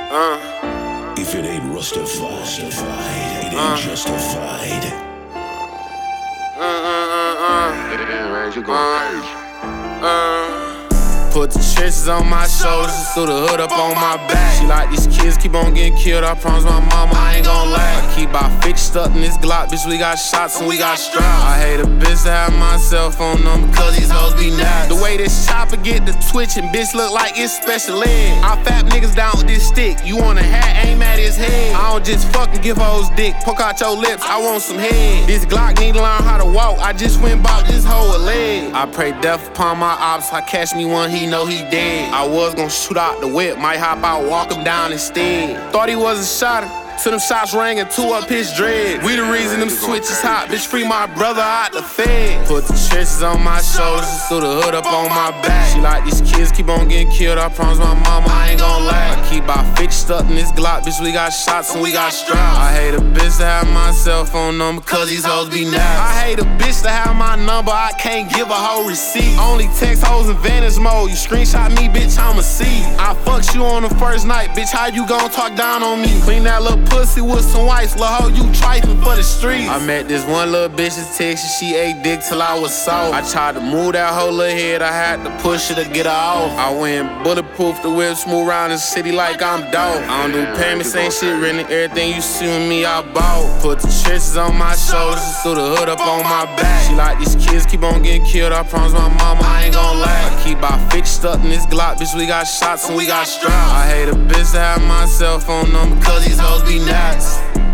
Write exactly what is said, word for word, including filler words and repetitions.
Uh. If it ain't Rustified, it ain't uh. justified. Uh, uh, uh, uh. Damn, man, you going crazy. Uh. uh. Put the trenches on my shoulders and threw the hood up on my back. She like these kids keep on getting killed. I promise my mama I ain't gon' lie. I keep our fixed up in this Glock, bitch. We got shots and we got straps. I hate a bitch to have my cell phone number, cause these hoes be nuts. The way this chopper get the twitching, bitch look like it's special ed. I fat niggas down with this stick. You want a hat, aim at his head. I don't just fucking give hoes dick. Poke out your lips, I want some head. This Glock need to learn how to walk. I just went and bought this hoe a leg. I pray death upon my ops. I catch me one, he know he dead. I was gon' shoot out the whip, might hop out, walk him down instead. Thought he was a shotter, till them shots rang and two up his dread. We the reason them switches hot, bitch free my brother out the fed. Put the trenches on my shoulders and threw the hood up on my back. She like these kids keep on getting killed, I promise my mama I ain't gon' lie. I keep our fixed up in this Glock, bitch we got shots and we got straps. I hate a bitch to have my cell phone number, cause these hoes be nuts. I hate a bitch to have my number, I can't give a hoe receipt. Only text hoes in Vantage mode, you screenshot me, bitch I'ma see. I fucked you on the first night, bitch how you gon' talk down on me? Clean that little pussy with some whites, lil' hoe, you trifling for the streets. I met this one little bitch in Texas, she ate dick till I was soft. I tried to move that whole little head, I had to push her to get her off. I went bulletproof the whip, smooth around the city like I'm dope. I don't do payments, ain't shit really, everything you see with me I bought. Put the trenches on my shoulders and threw the hood up on my back. She like these kids keep on getting killed, I promise my mama I ain't gon' lie. I keep our fixed up in this Glock, bitch we got shots and we got straps. I hate a bitch to have my cell phone number, cause these hoes be nuts.